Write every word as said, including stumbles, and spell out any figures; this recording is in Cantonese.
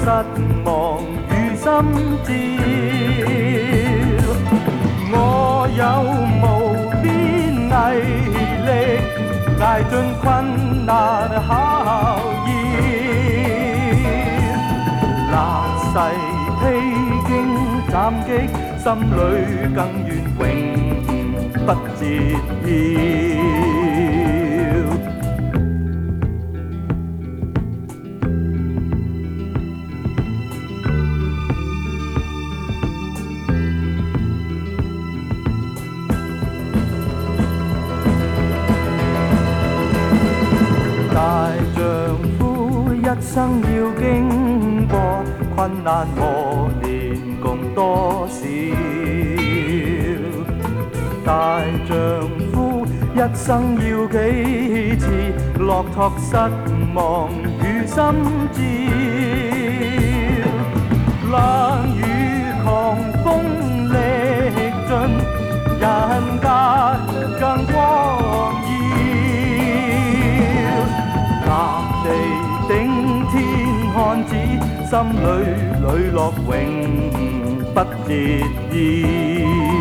望與心照。我有無邊毅力，捱盡困難考驗。立誓披荊斬棘，心裏更願永不折腰。大丈夫一生要經過困難磨練共多少？大丈夫一生要幾次落拓失望與心照？冷雨狂風歷盡，人間更光耀。立地頂天漢子，心裏磊落永不折腰。